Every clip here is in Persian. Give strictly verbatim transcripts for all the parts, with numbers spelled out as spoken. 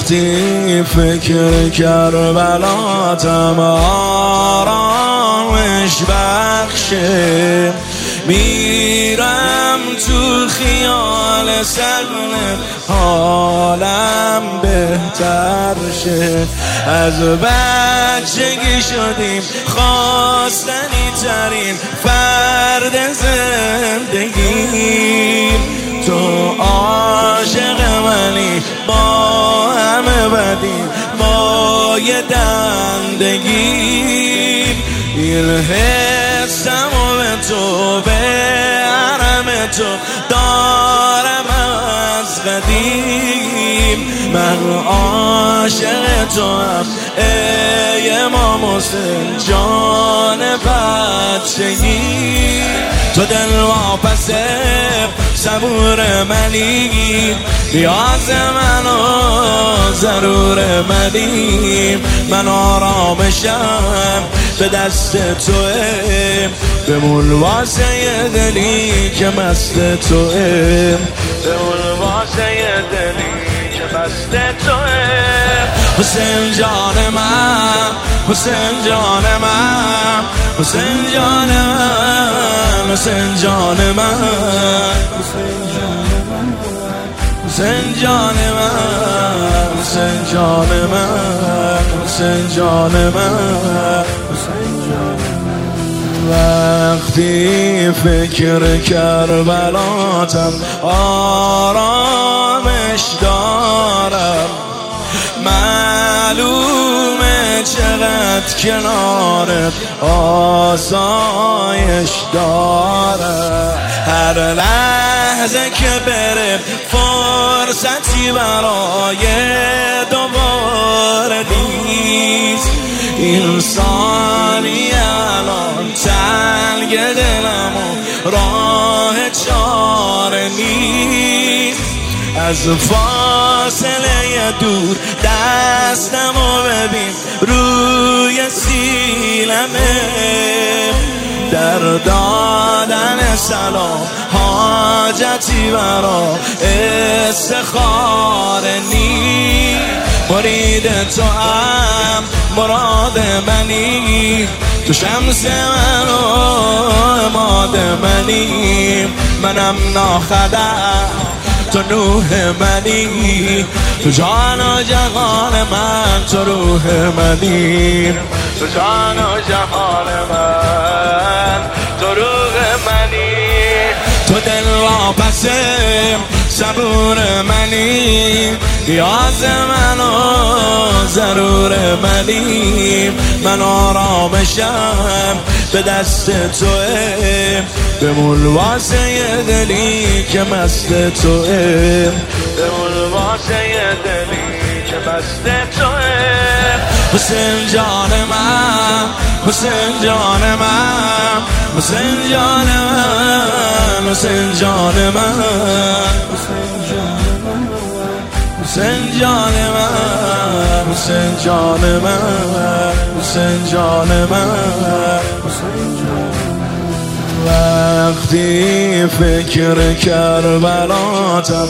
وقتی فکر کربلاتم آرامش بخشه، میرم تو خیال سگن حالم بهتر شه. از بچگی شدیم خواستنی ترین فرد زندگی، تو عاشق منی با همه بدیم با یه دندگی، این حسم و به تو به حرم تو دارم از قدیم. من عاشق تو هم ای امام حسین جان بچگی، تو دلواپس صبور منی، نیاز من و ضرور منی. من آرامشم به دست توه، بمون واسه دلی که مست توه، بمون واسه دلی که مست توه. حسین جان من، حسین جان من، حسین جان من، حسین جان من، حسین جان من، حسین جان من، حسین جان من. وقتی فکر کربلاتم آرامش دارم، معلومه چقدر کنارت آسایش داره. هر لحظه که بره فرصتی برای دوباره نیست، این ثانیه الان تنگ دلم و راه چاره نیست. از فاصله دور دستمو ببین روی سینمه، در دادن سلام حاجتی برا استخاره نیست. مرید تو هم مراد منی، تو شمس من و اماد منی. منم ناخدر تو نوح منی، تو جان و جهان من، تو روح منی، تو جان و جهان من، تو روح منی. تو دلواپس صبور منی، نیاز من و ضرور منی. من آرامشم به دست توه، بمون واسه دلی که مست توه، بمون واسه دلی که مست توه. حسین جان من، حسین جان من، حسین جان من، حسین جان من، حسین جان من، حسین جان من، حسین جان من. وقتی فکر کربلاتم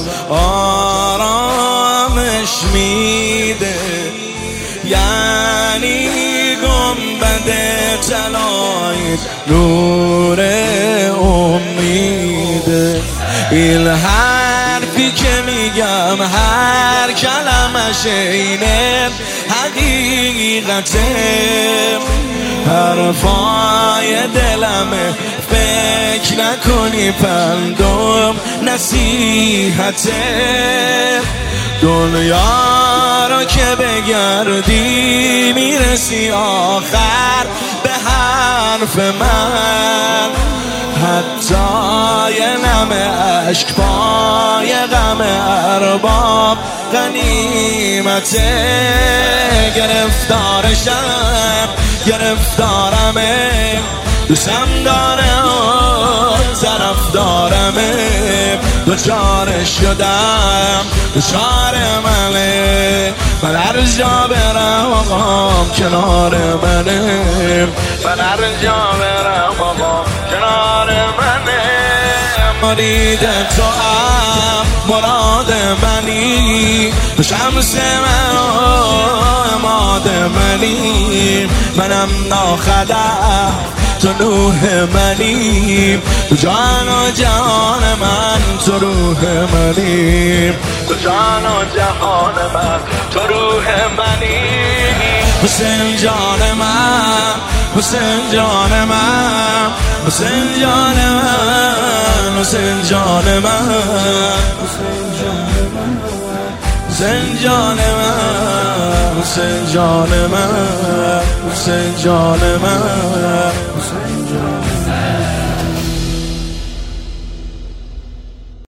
آرامش میده، یعنی گنبد طلایی نور امیده. این حرفی که میگم هر کلمش اینه حقیقته، حرفای دلمه فکر نکنی پندم نصیحته. دنیا رو که بگردی میرسی آخر به حرف من، حتی یه نم عشق پای غم ارباب غنیمته. گرفتارشم گرفتارمه، دوستم داره و طرف دارمه، دوچارش شدم دوچار منه. من هر جا برم آقام کنار منه، من هر جا برم آقام کنار منه. مرید تو هم مراد منی، تو شمس من اماد منی، منم ناخدر تو نوح منی، تو جان و جهان من تو روح منی، تو جان و جهان من تو روح منی. حسین جان من، حسین جان من، حسین جان من، حسین جان من، حسین جان من، حسین جان من، حسین جان من، حسین جان من.